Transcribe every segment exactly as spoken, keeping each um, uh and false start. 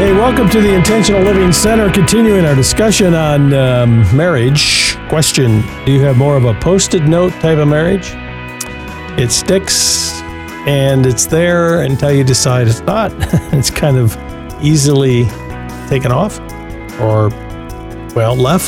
Hey, welcome to the Intentional Living Center, continuing our discussion on um, marriage. Question, do you have more of a post-it note type of marriage? It sticks and it's there until you decide it's not. It's kind of easily taken off or, well, left.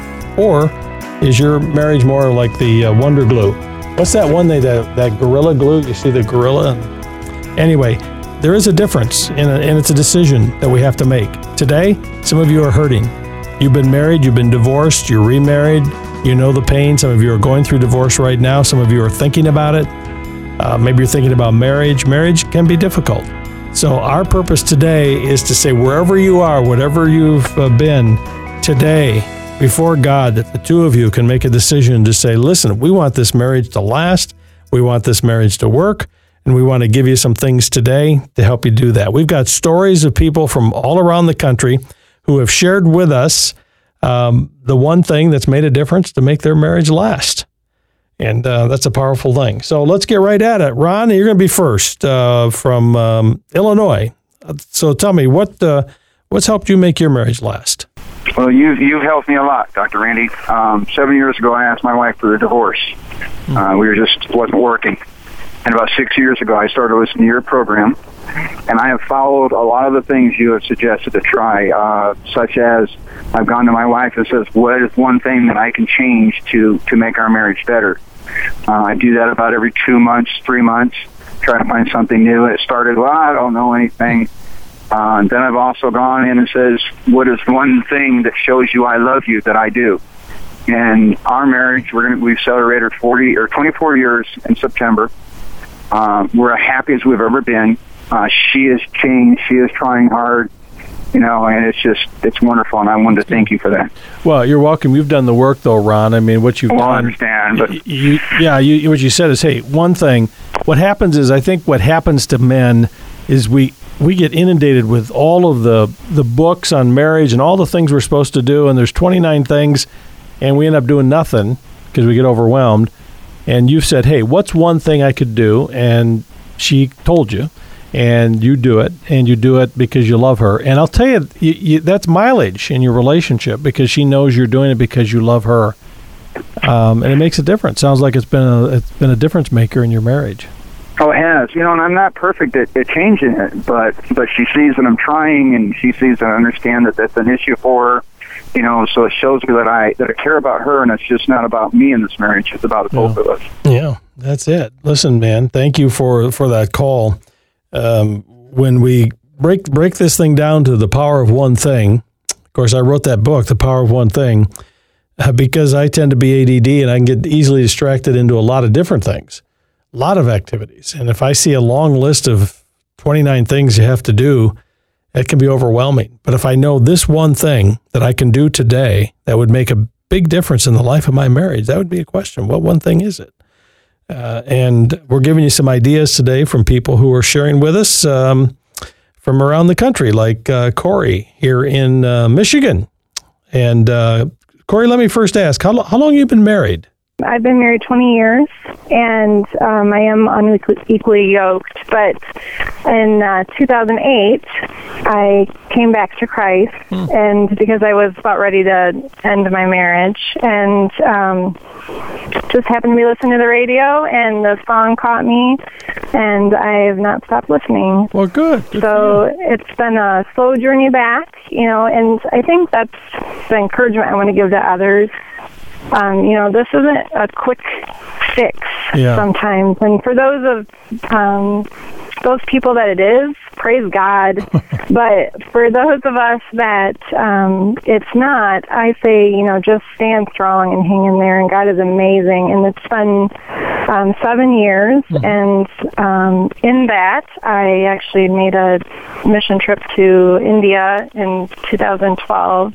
Or is your marriage more like the uh, Wonder Glue? What's that one, they, that, that Gorilla Glue? You see the gorilla? Anyway, there is a difference, and it's a decision that we have to make. Today, some of you are hurting. You've been married, you've been divorced, you're remarried, you know the pain. Some of you are going through divorce right now. Some of you are thinking about it. Uh, maybe you're thinking about marriage. Marriage can be difficult. So our purpose today is to say, wherever you are, whatever you've uh, been today, before God, that the two of you can make a decision to say, listen, we want this marriage to last. We want this marriage to work. And we want to give you some things today to help you do that. We've got stories of people from all around the country who have shared with us um, the one thing that's made a difference to make their marriage last. And uh, that's a powerful thing. So let's get right at it. Ron, you're going to be first uh, from um, Illinois. So tell me, what uh, what's helped you make your marriage last? Well, you've, you've helped me a lot, Doctor Randy. Um, seven years ago, I asked my wife for a divorce. Mm-hmm. Uh, we were just wasn't working. And about six years ago, I started listening to your program, and I have followed a lot of the things you have suggested to try, uh, such as I've gone to my wife and says, what is one thing that I can change to, to make our marriage better? Uh, I do that about every two months, three months, try to find something new. It started, well, I don't know anything. Uh, and then I've also gone in and says, what is one thing that shows you I love you that I do? And our marriage, we're gonna, we've celebrated forty or twenty-four years in September. Uh, we're as happy as we've ever been. Uh, she has changed. She is trying hard, you know, and it's just, it's wonderful, and I wanted to thank you for that. Well, you're welcome. You've done the work, though, Ron. I mean, what you've well, done. I understand, but... You, yeah, you, what you said is, hey, one thing, what happens is, I think what happens to men is we we get inundated with all of the, the books on marriage and all the things we're supposed to do, and there's twenty-nine things, and we end up doing nothing because we get overwhelmed. And you've said, hey, what's one thing I could do? And she told you, and you do it, and you do it because you love her. And I'll tell you, you, you that's mileage in your relationship because she knows you're doing it because you love her. Um, and it makes a difference. Sounds like it's been a, it's been a difference maker in your marriage. Oh, it has. You know, and I'm not perfect at, at changing it, but, but she sees that I'm trying, and she sees that I understand that that's an issue for her. You know, so it shows me that I that I care about her, and it's just not about me in this marriage. It's about the both yeah. of us. Yeah, that's it. Listen, man, thank you for, for that call. Um, when we break break this thing down to the power of one thing, of course, I wrote that book, The Power of One Thing, uh, because I tend to be A D D, and I can get easily distracted into a lot of different things, a lot of activities. And if I see a long list of twenty-nine things you have to do, it can be overwhelming. But if I know this one thing that I can do today that would make a big difference in the life of my marriage, that would be a question. What one thing is it? Uh, and we're giving you some ideas today from people who are sharing with us um, from around the country, like uh, Corey here in uh, Michigan. And uh, Corey, let me first ask, how, how long have you been married? I've been married twenty years, and um, I am unequally yoked. But in uh, two thousand eight, I came back to Christ, hmm. and because I was about ready to end my marriage, and um, just happened to be listening to the radio, and the song caught me, and I have not stopped listening. Well, good. good so it's been a slow journey back, you know, and I think that's the encouragement I want to give to others. Um, you know, this isn't a quick fix yeah. sometimes. And for those of um, those people that it is, praise God. But for those of us that um, it's not, I say, you know, just stand strong and hang in there. And God is amazing. And it's been um, seven years. Mm-hmm. And um, in that, I actually made a mission trip to India in two thousand twelve.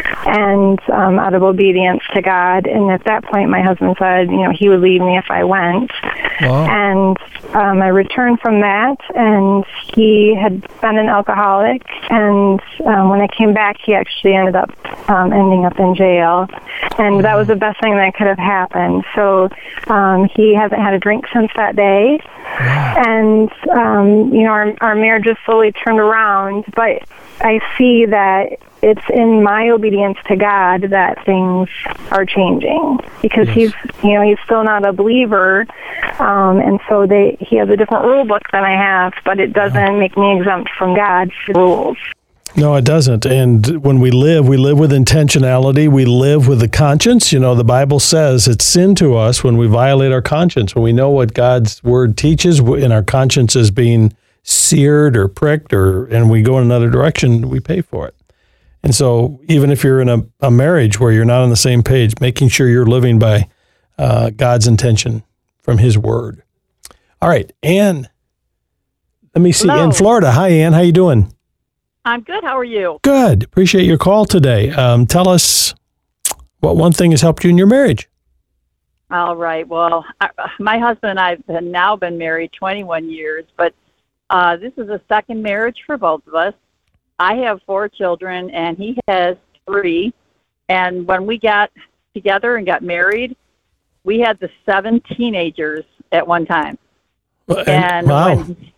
And um, out of obedience to God. And at that point, my husband said, you know, he would leave me if I went. Wow. And um, I returned from that, and he had been an alcoholic. And um, when I came back, he actually ended up um, ending up in jail. And that was the best thing that could have happened. So um, he hasn't had a drink since that day. Wow. And, um, you know, our, our marriage has slowly turned around. But I see that it's in my obedience to God that things are changing, because yes. he's, you know, he's still not a believer, um, and so they he has a different rule book than I have, but it doesn't uh-huh. make me exempt from God's rules. No, it doesn't. And when we live, we live with intentionality. We live with the conscience. You know, the Bible says it's sin to us when we violate our conscience, when we know what God's word teaches and our conscience is being seared or pricked, or and we go in another direction, we pay for it. And so even if you're in a, a marriage where you're not on the same page, making sure you're living by uh, God's intention from his word. All right, Ann, let me see. Hello. In Florida. Hi, Ann. How you doing? I'm good. How are you? Good. Appreciate your call today. Um, tell us what one thing has helped you in your marriage. All right. Well, I, my husband and I have now been married twenty-one years, but uh, this is a second marriage for both of us. I have four children, and he has three. And when we got together and got married, we had the seven teenagers at one time. Well, and wow. when,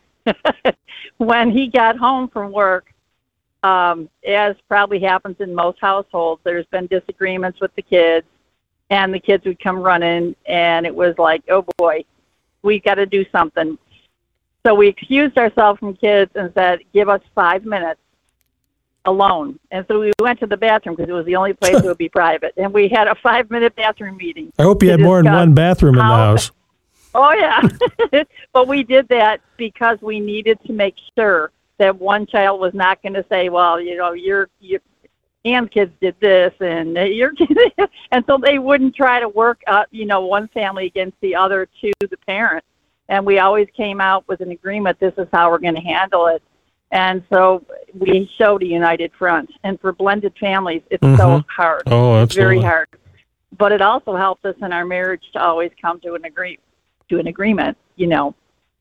when he got home from work, um, as probably happens in most households, there's been disagreements with the kids, and the kids would come running, and it was like, oh boy, we got to do something. So we excused ourselves from kids and said, give us five minutes alone. And so we went to the bathroom because it was the only place that would be private. And we had a five-minute bathroom meeting. I hope you had more than one bathroom in the house. Oh, yeah. But we did that because we needed to make sure that one child was not going to say, well, you know, your your Ann's kids did this and your kids, and so they wouldn't try to work up, you know, one family against the other to the parent. And we always came out with an agreement, this is how we're going to handle it. And so we showed a united front. And for blended families, it's mm-hmm. so hard. Oh, absolutely. Very hard. But it also helped us in our marriage to always come to an agree to an agreement, you know.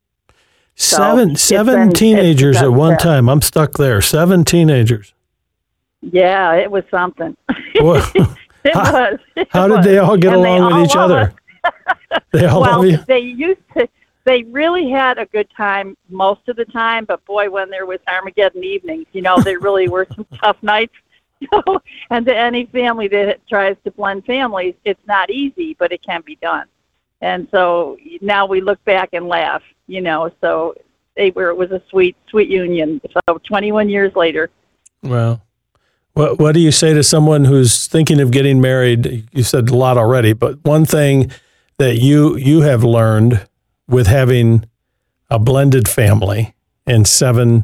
Seven, so seven been, teenagers at one time. I'm stuck there. Seven teenagers. Yeah, it was something. Well, it how, was. It how was. did they all get and along all with each other? They all well, love you? They used to. They really had a good time most of the time, but boy, when there was Armageddon evenings, you know, there really were some tough nights. And to any family that tries to blend families, it's not easy, but it can be done. And so now we look back and laugh, you know, so they were, it was a sweet, sweet union. So twenty-one years later. Well, what, what do you say to someone who's thinking of getting married? You said a lot already, but one thing that you, you have learned with having a blended family and seven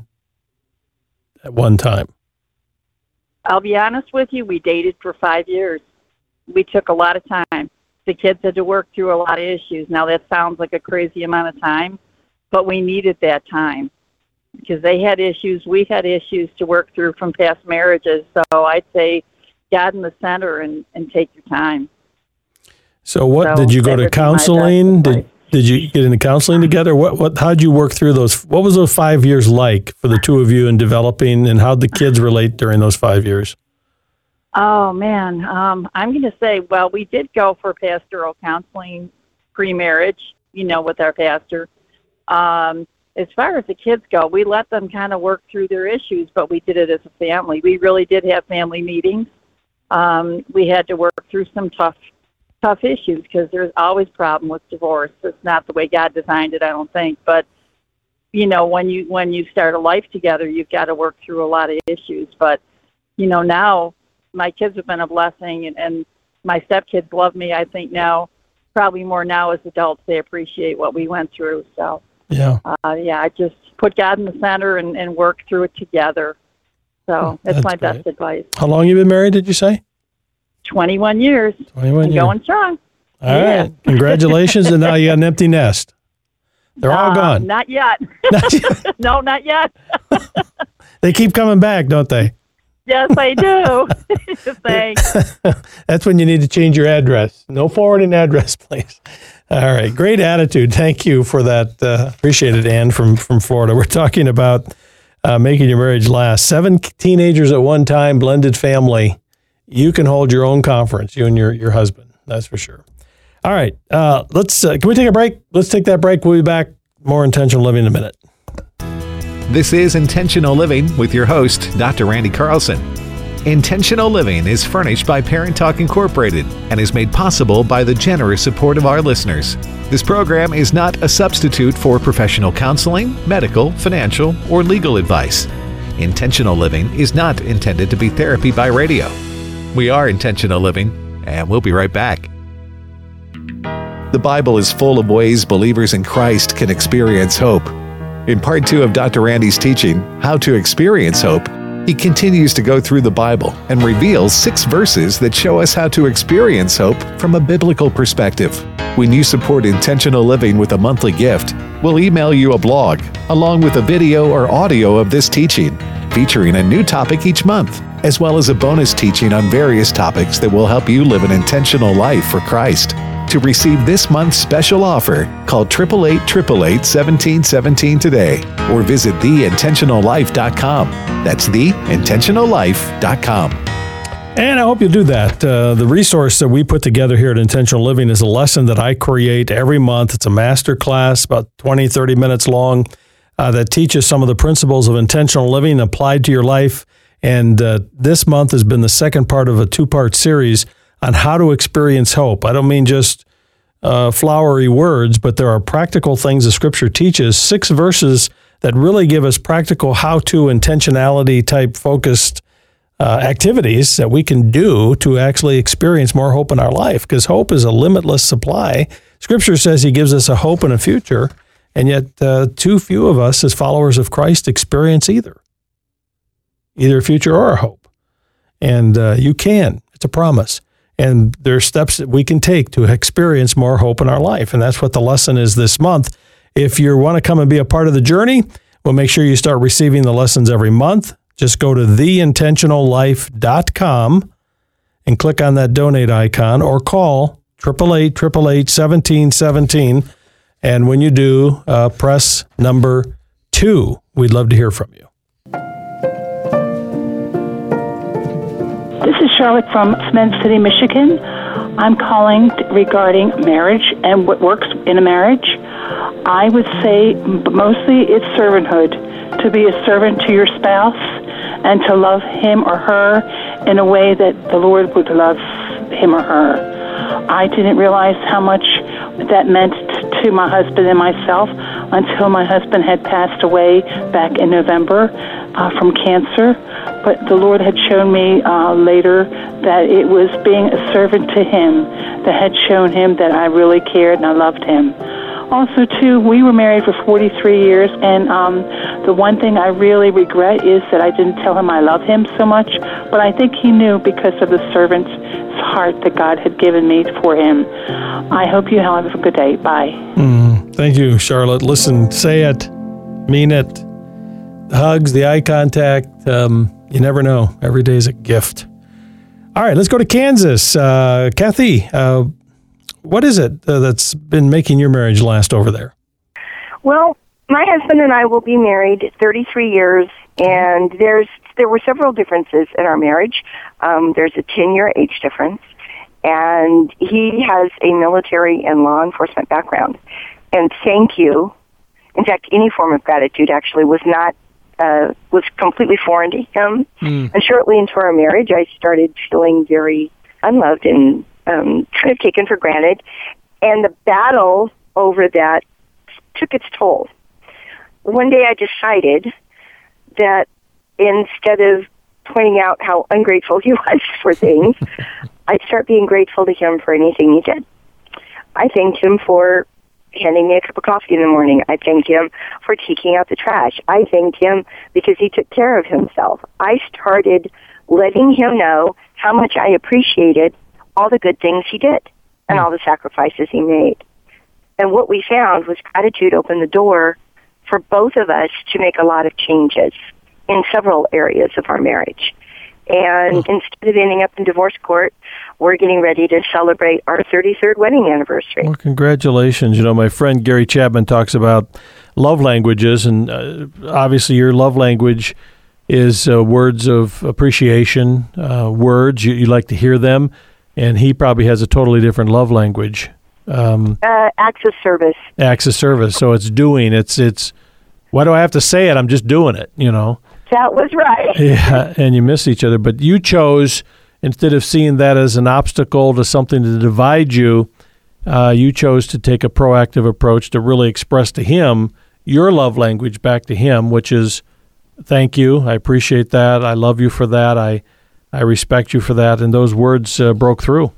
at one time? I'll be honest with you, we dated for five years. We took a lot of time. The kids had to work through a lot of issues. Now that sounds like a crazy amount of time, but we needed that time because they had issues, we had issues to work through from past marriages. So I'd say God in the center and, and take your time. So what, so did you go to counseling? Did Did you get into counseling together? What what how'd you work through those? What was those five years like for the two of you in developing, and how'd the kids relate during those five years? Oh man, um, I'm going to say, well, we did go for pastoral counseling pre-marriage, you know, with our pastor. Um, as far as the kids go, we let them kind of work through their issues, but we did it as a family. We really did have family meetings. Um, we had to work through some tough tough issues because there's always problem with divorce. It's not the way God designed it, I don't think. But, you know, when you when you start a life together, you've got to work through a lot of issues. But, you know, now my kids have been a blessing, and, and my stepkids love me, I think, now, probably more now as adults. They appreciate what we went through. So, yeah, uh, yeah, I just put God in the center and, and work through it together. So that's, that's my great. best advice. How long have you been married, did you say? twenty-one years. twenty-one years. Going strong. All yeah. right. Congratulations. And now you got an empty nest. They're all uh, gone. Not yet. Not yet. No, not yet. They keep coming back, don't they? Yes, they do. Thanks. That's when you need to change your address. No forwarding address, please. All right. Great attitude. Thank you for that. Uh, appreciate it, Ann from, from Florida. We're talking about uh, making your marriage last. Seven teenagers at one time, blended family. You can hold your own conference, you and your, your husband. That's for sure. All right. Uh, let's. Uh, can we take a break? Let's take that break. We'll be back. More intentional living in a minute. This is Intentional Living with your host, Doctor Randy Carlson. Intentional Living is furnished by Parent Talk Incorporated and is made possible by the generous support of our listeners. This program is not a substitute for professional counseling, medical, financial, or legal advice. Intentional Living is not intended to be therapy by radio. We are Intentional Living, and we'll be right back. The Bible is full of ways believers in Christ can experience hope. In part two of Doctor Randy's teaching, How to Experience Hope, he continues to go through the Bible and reveals six verses that show us how to experience hope from a biblical perspective. When you support Intentional Living with a monthly gift, we'll email you a blog along with a video or audio of this teaching, featuring a new topic each month, as well as a bonus teaching on various topics that will help you live an intentional life for Christ. To receive this month's special offer, call eight eight eight, eight eight eight, one seven one seven today or visit the intentional life dot com. That's the intentional life dot com. And I hope you'll do that. Uh, the resource that we put together here at Intentional Living is a lesson that I create every month. It's a master class, about twenty, thirty minutes long, uh, that teaches some of the principles of intentional living applied to your life. And uh, this month has been the second part of a two-part series on how to experience hope. I don't mean just uh, flowery words, but there are practical things the Scripture teaches, six verses that really give us practical how-to, intentionality-type focused uh, activities that we can do to actually experience more hope in our life, because hope is a limitless supply. Scripture says He gives us a hope and a future, and yet uh, too few of us as followers of Christ experience either, either a future or a hope. And uh, you can. It's a promise. And there are steps that we can take to experience more hope in our life. And that's what the lesson is this month. If you want to come and be a part of the journey, well, make sure you start receiving the lessons every month. Just go to the intentional life dot com and click on that donate icon or call eight eight eight, eight eight eight, one seven one seven. And when you do, uh, press number two. We'd love to hear from you. This is Charlotte from Cement City, Michigan. I'm calling regarding marriage and what works in a marriage. I would say mostly it's servanthood, to be a servant to your spouse and to love him or her in a way that the Lord would love him or her. I didn't realize how much that meant to my husband and myself until my husband had passed away back in November uh, from cancer. But the Lord had shown me uh, later that it was being a servant to Him that had shown Him that I really cared and I loved Him. Also, too, we were married for forty-three years, and um, the one thing I really regret is that I didn't tell him I love him so much, but I think he knew because of the servant's heart that God had given me for him. I hope you have a good day. Bye. Mm, thank you, Charlotte. Listen, say it, mean it. The hugs, the eye contact, um, you never know. Every day is a gift. All right, let's go to Kansas. Uh, Kathy, uh, what is it uh, that's been making your marriage last over there? Well, my husband and I will be married thirty-three years, and there's there were several differences in our marriage. Um, there's a ten-year age difference, and he has a military and law enforcement background. And thank you. In fact, any form of gratitude actually was not uh, was completely foreign to him. Mm. And shortly into our marriage, I started feeling very unloved and um, kind of taken for granted. And the battle over that took its toll. One day I decided that instead of pointing out how ungrateful he was for things, I'd start being grateful to him for anything he did. I thanked him for handing me a cup of coffee in the morning. I thanked him for taking out the trash. I thanked him because he took care of himself. I started letting him know how much I appreciated all the good things he did and all the sacrifices he made. And what we found was gratitude opened the door for both of us to make a lot of changes in several areas of our marriage. And oh. instead of ending up in divorce court, we're getting ready to celebrate our thirty-third wedding anniversary. Well, congratulations. You know, my friend Gary Chapman talks about love languages, and uh, obviously your love language is uh, words of appreciation, uh, words. You, you like to hear them, and he probably has a totally different love language. Um, uh, acts of service. Acts of service. So it's doing. It's it's why do I have to say it? I'm just doing it, you know. That was right. Yeah, and you miss each other. But you chose, instead of seeing that as an obstacle to something to divide you, uh, you chose to take a proactive approach to really express to him your love language back to him, which is, thank you, I appreciate that, I love you for that, I I respect you for that, and those words uh, broke through.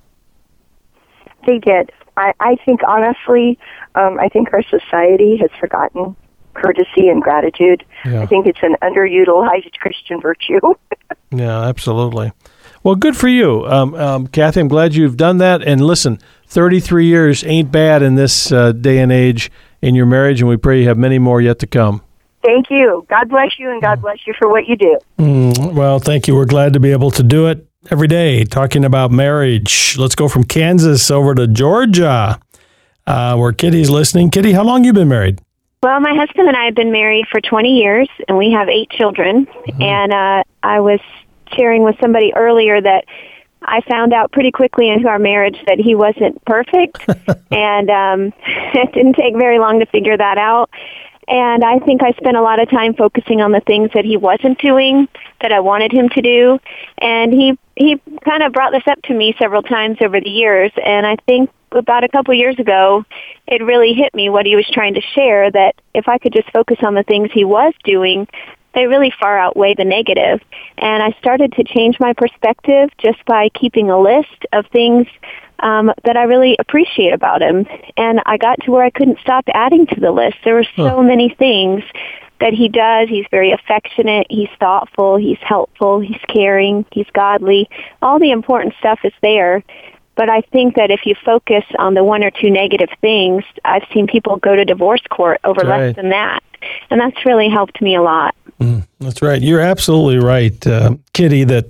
They did. I, I think, honestly, um, I think our society has forgotten courtesy and gratitude. Yeah. I think it's an underutilized Christian virtue. Yeah, absolutely. Well, good for you. Um, um, Kathy, I'm glad you've done that. And listen, thirty-three years ain't bad in this uh, day and age in your marriage, and we pray you have many more yet to come. Thank you. God bless you, and God bless you for what you do. Mm, well, thank you. We're glad to be able to do it every day, talking about marriage. Let's go from Kansas over to Georgia, uh, where Kitty's listening. Kitty, how long have you been married? Well, my husband and I have been married for twenty years, and we have eight children. Mm-hmm. And uh, I was sharing with somebody earlier that I found out pretty quickly into our marriage that he wasn't perfect, and um, it didn't take very long to figure that out. And I think I spent a lot of time focusing on the things that he wasn't doing that I wanted him to do. And he he kind of brought this up to me several times over the years. And I think about a couple years ago, it really hit me what he was trying to share, that if I could just focus on the things he was doing, they really far outweigh the negative. And I started to change my perspective just by keeping a list of things Um, that I really appreciate about him. And I got to where I couldn't stop adding to the list. There were so huh. many things that he does. He's very affectionate, he's thoughtful, he's helpful, he's caring, he's godly. All the important stuff is there. But I think that if you focus on the one or two negative things, I've seen people go to divorce court over right. less than that. And that's really helped me a lot. Mm, that's right. You're absolutely right, uh, Kitty, that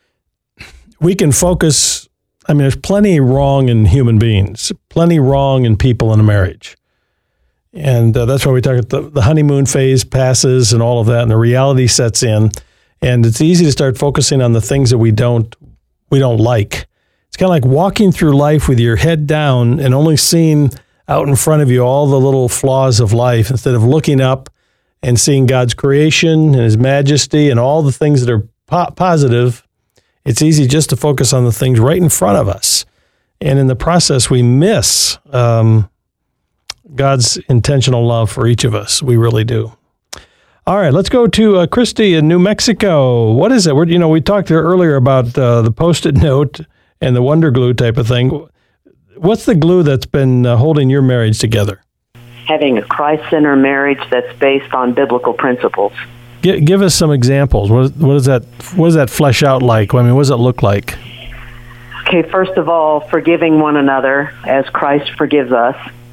we can focus. I mean, there's plenty wrong in human beings, plenty wrong in people in a marriage. And uh, that's why we talk about the, the honeymoon phase passes and all of that, and the reality sets in. And it's easy to start focusing on the things that we don't we don't like. It's kind of like walking through life with your head down and only seeing out in front of you all the little flaws of life, instead of looking up and seeing God's creation and his majesty and all the things that are po- positive. It's easy just to focus on the things right in front of us. And in the process, we miss um, God's intentional love for each of us. We really do. All right, let's go to uh, Christy in New Mexico. What is it? We're, you know, we talked earlier about uh, the Post-it note and the Wonder Glue type of thing. What's the glue that's been uh, holding your marriage together? Having a Christ-centered marriage that's based on biblical principles. Give, give us some examples. What, what does that What does that flesh out like? I mean, what does it look like? Okay, first of all, forgiving one another as Christ forgives us.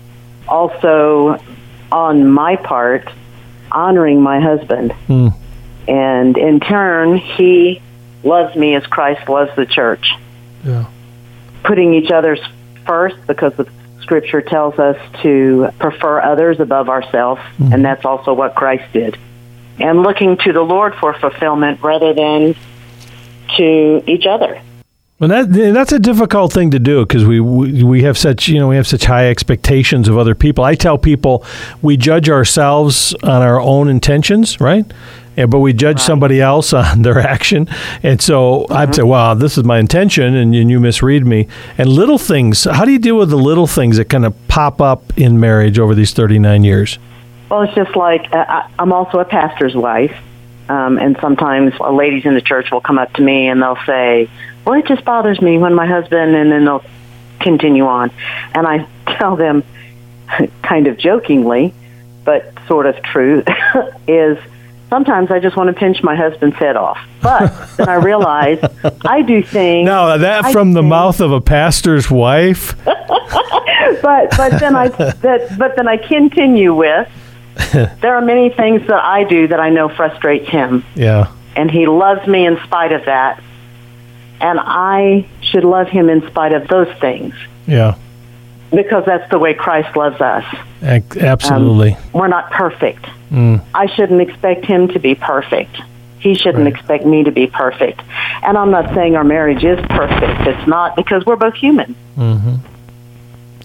Also, on my part, honoring my husband. Mm. And in turn, he loves me as Christ loves the church. Yeah. Putting each other's first, because the Scripture tells us to prefer others above ourselves, mm. and that's also what Christ did. And looking to the Lord for fulfillment rather than to each other. Well, that that's a difficult thing to do, because we, we we have such you know we have such high expectations of other people. I tell people we judge ourselves on our own intentions, right? Yeah, but we judge right. somebody else on their action. And so mm-hmm. I'd say, wow, this is my intention, and, and you misread me. And little things. How do you deal with the little things that kind of pop up in marriage over these thirty-nine years? Well, it's just like, uh, I'm also a pastor's wife, um, and sometimes uh, ladies in the church will come up to me and they'll say, well, it just bothers me when my husband, and then they'll continue on. And I tell them, kind of jokingly, but sort of true, is sometimes I just want to pinch my husband's head off. But then I realize I do things... Now, that I from the think, mouth of a pastor's wife? but but then I that, but then I continue with, there are many things that I do that I know frustrates him. Yeah. And he loves me in spite of that. And I should love him in spite of those things. Yeah. Because that's the way Christ loves us. Absolutely. Um, we're not perfect. Mm. I shouldn't expect him to be perfect. He shouldn't right. expect me to be perfect. And I'm not saying our marriage is perfect. It's not, because we're both human. Mm-hmm.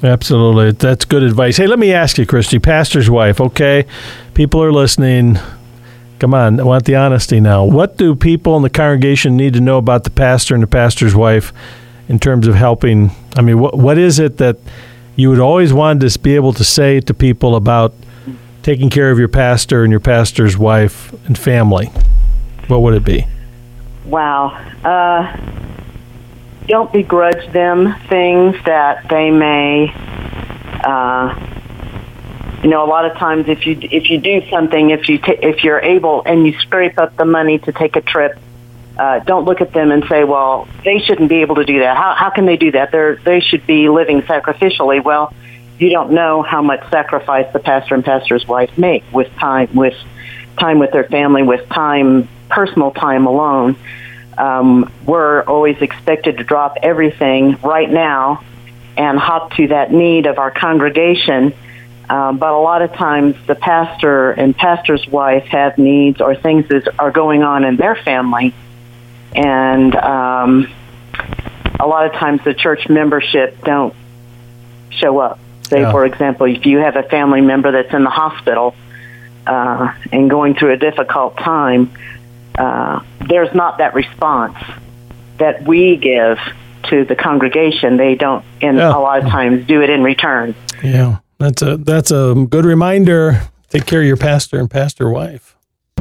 Absolutely. That's good advice. Hey, let me ask you, Christy, pastor's wife, okay? People are listening. Come on, I want the honesty now. What do people in the congregation need to know about the pastor and the pastor's wife in terms of helping? I mean, what what is it that you would always want to be able to say to people about taking care of your pastor and your pastor's wife and family? What would it be? Wow. Uh, don't begrudge them things that they may, uh, you know, a lot of times if you if you do something, if you t- if you're able and you scrape up the money to take a trip, uh, don't look at them and say, well, they shouldn't be able to do that. How how can they do that? They're they should be living sacrificially. Well, you don't know how much sacrifice the pastor and pastor's wife make with time with time with their family, with time, personal time alone. Um, we're always expected to drop everything right now and hop to that need of our congregation. Um, but a lot of times the pastor and pastor's wife have needs or things that are going on in their family. And um, a lot of times the church membership don't show up. Say, yeah. For example, if you have a family member that's in the hospital uh, and going through a difficult time, uh, there's not that response that we give to the congregation. They don't, and yeah. a lot of times, do it in return. Yeah. That's a that's a good reminder. Take care of your pastor and pastor wife.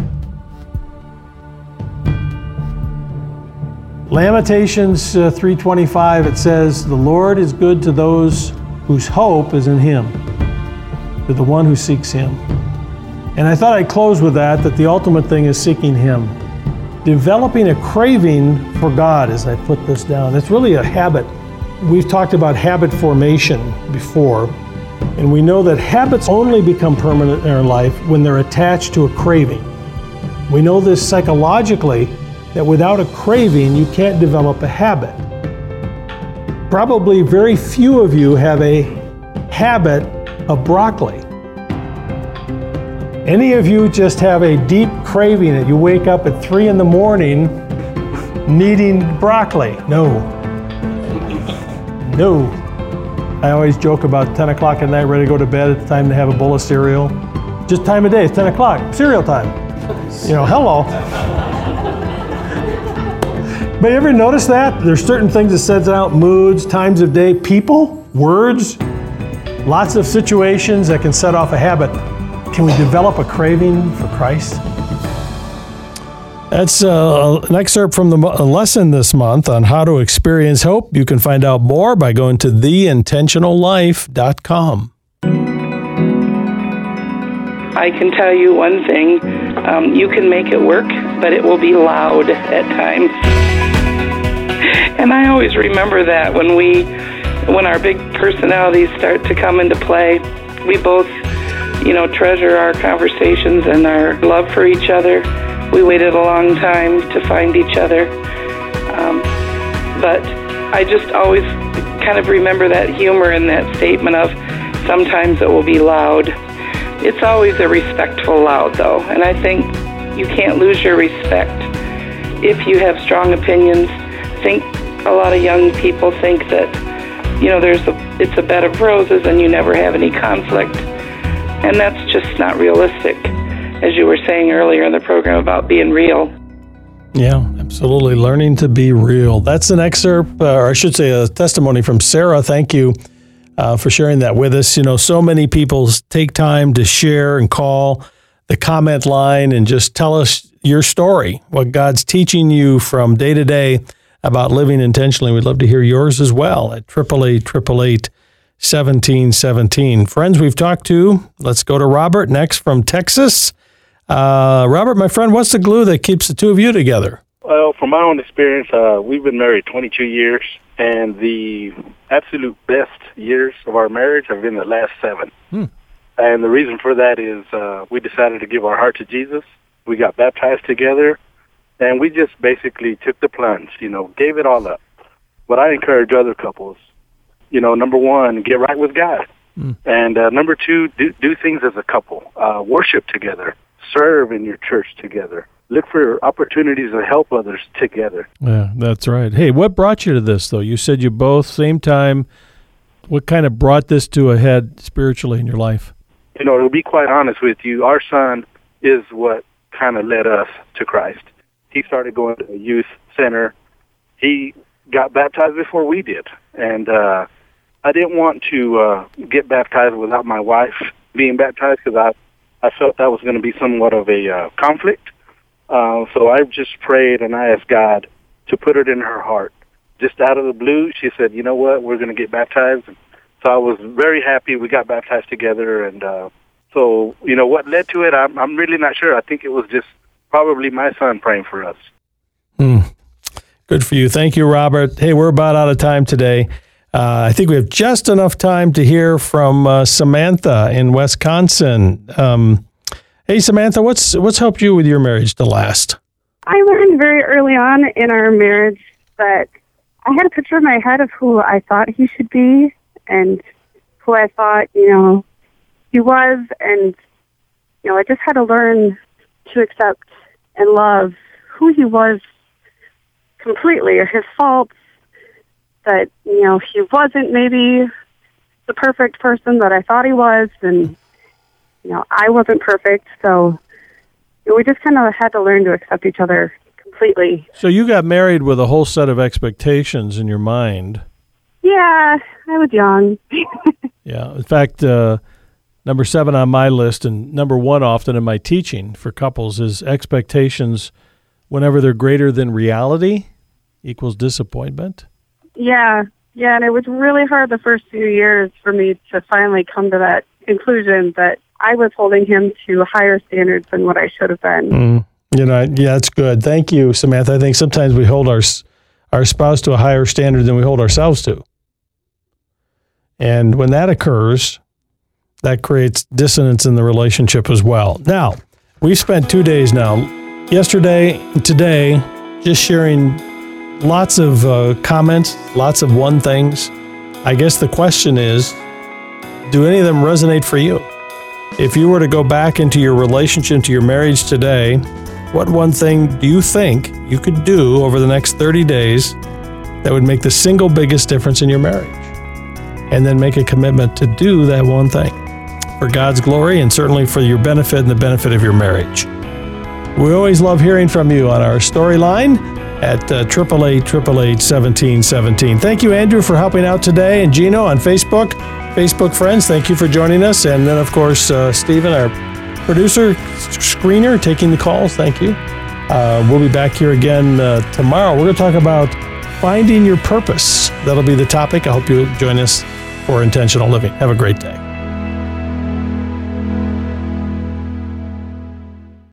Lamentations uh, three twenty-five, it says, "The Lord is good to those whose hope is in Him, to the one who seeks Him." And I thought I'd close with that, that the ultimate thing is seeking Him. Developing a craving for God, as I put this down. It's really a habit. We've talked about habit formation before. And we know that habits only become permanent in our life when they're attached to a craving. We know this psychologically, that without a craving, you can't develop a habit. Probably very few of you have a habit of broccoli. Any of you just have a deep craving that you wake up at three in the morning needing broccoli? No. No. I always joke about ten o'clock at night, ready to go to bed. It's time to have a bowl of cereal. Just time of day, it's ten o'clock, cereal time. You know, hello. But you ever notice that? There's certain things that sets out moods, times of day, people, words, lots of situations that can set off a habit. Can we develop a craving for Christ? That's uh, an excerpt from the lesson this month on how to experience hope. You can find out more by going to the intentional life dot com. I can tell you one thing. Um, you can make it work, but it will be loud at times. And I always remember that when we, when our big personalities start to come into play, we both, you know, treasure our conversations and our love for each other. We waited a long time to find each other. Um, but I just always kind of remember that humor in that statement of sometimes it will be loud. It's always a respectful loud, though. And I think you can't lose your respect if you have strong opinions. I think a lot of young people think that, you know, there's a, it's a bed of roses and you never have any conflict. And that's just not realistic, as you were saying earlier in the program about being real. Yeah, absolutely. Learning to be real. That's an excerpt, uh, or I should say a testimony from Sarah. Thank you uh, for sharing that with us. You know, so many people take time to share and call the comment line and just tell us your story, what God's teaching you from day to day about living intentionally. We'd love to hear yours as well at eight eight eight, eight eight eight, seventeen seventeen. Friends we've talked to, let's go to Robert next from Texas. Uh, Robert, my friend, what's the glue that keeps the two of you together? Well, from my own experience, uh, we've been married twenty-two years, and the absolute best years of our marriage have been the last seven. Hmm. And the reason for that is uh, we decided to give our heart to Jesus. We got baptized together, and we just basically took the plunge, you know, gave it all up. But I encourage other couples, you know, number one, get right with God. Mm. And uh, number two, do, do things as a couple. Uh, worship together. Serve in your church together. Look for opportunities to help others together. Yeah, that's right. Hey, what brought you to this, though? You said you both, same time, what kind of brought this to a head spiritually in your life? You know, to be quite honest with you, our son is what kind of led us to Christ. He started going to a youth center. He got baptized before we did. And uh, I didn't want to uh, get baptized without my wife being baptized because I, I felt that was going to be somewhat of a uh, conflict. Uh, so I just prayed and I asked God to put it in her heart. Just out of the blue, she said, you know what, we're going to get baptized. And so I was very happy we got baptized together. And uh, so, you know, what led to it, I'm, I'm really not sure. I think it was just probably my son praying for us. Hmm. Good for you. Thank you, Robert. Hey, we're about out of time today. Uh, I think we have just enough time to hear from uh, Samantha in Wisconsin. Um, hey, Samantha, what's what's helped you with your marriage to last? I learned very early on in our marriage that I had a picture in my head of who I thought he should be and who I thought, you know, he was. And, you know, I just had to learn to accept and love who he was completely, or his faults, that, you know, he wasn't maybe the perfect person that I thought he was, and, you know, I wasn't perfect. So you know, we just kind of had to learn to accept each other completely. So you got married with a whole set of expectations in your mind. Yeah, I was young. Yeah. In fact, uh, number seven on my list and number one often in my teaching for couples is expectations whenever they're greater than reality equals disappointment. Yeah, yeah, and it was really hard the first few years for me to finally come to that conclusion that I was holding him to higher standards than what I should have been. Mm, you know, yeah, that's good. Thank you, Samantha. I think sometimes we hold our our spouse to a higher standard than we hold ourselves to. And when that occurs, that creates dissonance in the relationship as well. Now, we've spent two days now, yesterday and today, just sharing lots of uh, comments, lots of one things. I guess the question is, do any of them resonate for you? If you were to go back into your relationship, to your marriage today, what one thing do you think you could do over the next thirty days that would make the single biggest difference in your marriage? And then make a commitment to do that one thing for God's glory and certainly for your benefit and the benefit of your marriage. We always love hearing from you on our storyline at eight eight eight, eight eight eight, one seven one seven. Thank you, Andrew, for helping out today, and Gino on Facebook. Facebook friends, thank you for joining us. And then, of course, uh, Stephen, our producer, screener, taking the calls. Thank you. Uh, we'll be back here again uh, tomorrow. We're going to talk about finding your purpose. That'll be the topic. I hope you'll join us for Intentional Living. Have a great day.